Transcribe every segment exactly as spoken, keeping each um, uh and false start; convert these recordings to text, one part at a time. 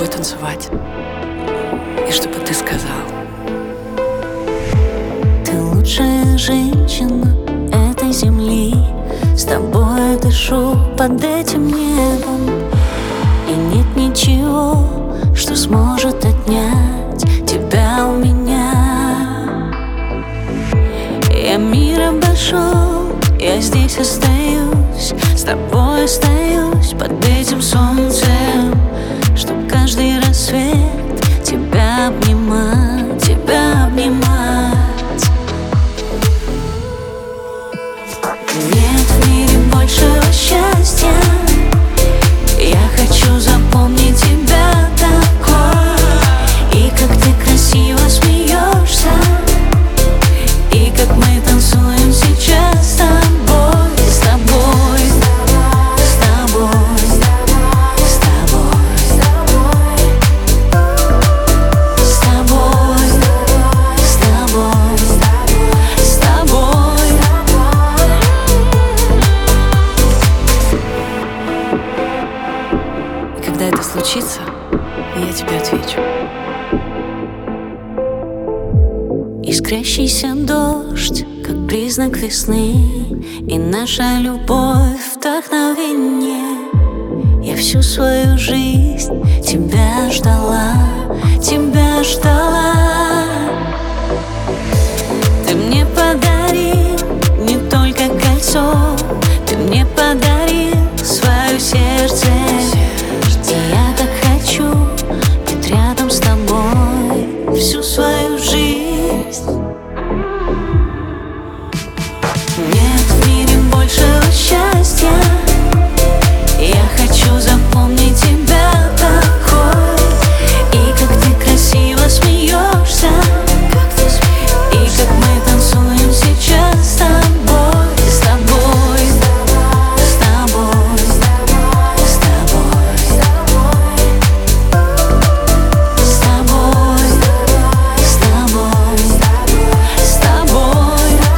тобой танцевать. И чтобы ты сказал: ты лучшая женщина этой земли. С тобой дышу под этим небом, и нет ничего, что сможет отнять тебя у меня. Я мир обошел, я здесь остаюсь, с тобой остаюсь под этим солнцем, чтоб каждый рассвет тебя обнимать, тебя обнимать. Нет в мире большего счастья. Я хочу запомнить тебя такой, и как ты красиво смеешься, и как мы танцуем сейчас с тобой, с тобой, с тобой, с тобой, с тобой, с тобой, с тобой. И когда это случится, я тебе отвечу. Искрящийся дождь, как признак весны, и наша любовь вдохновение. Я всю свою жизнь тебя ждала, тебя ждала. Ты мне подарил не только кольцо, ты мне подарил свое сердце. И я так хочу быть рядом с тобой всю свою жизнь. Нет в мире большего счастья. Я хочу запомнить тебя такой, и как ты красиво смеешься, и как мы танцуем сейчас с тобой, с тобой, с тобой, с тобой, с тобой, с тобой, с тобой.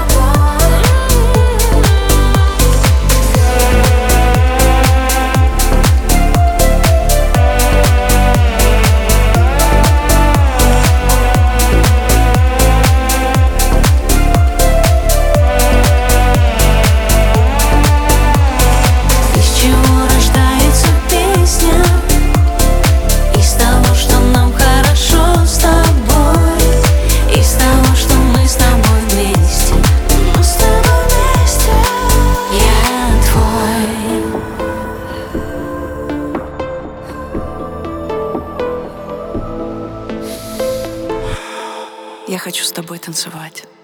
Из чего рождается песня? Из того, что нам хорошо с тобой, из того, что мы с тобой вместе, мы с тобой вместе. Я твой. Я хочу с тобой танцевать.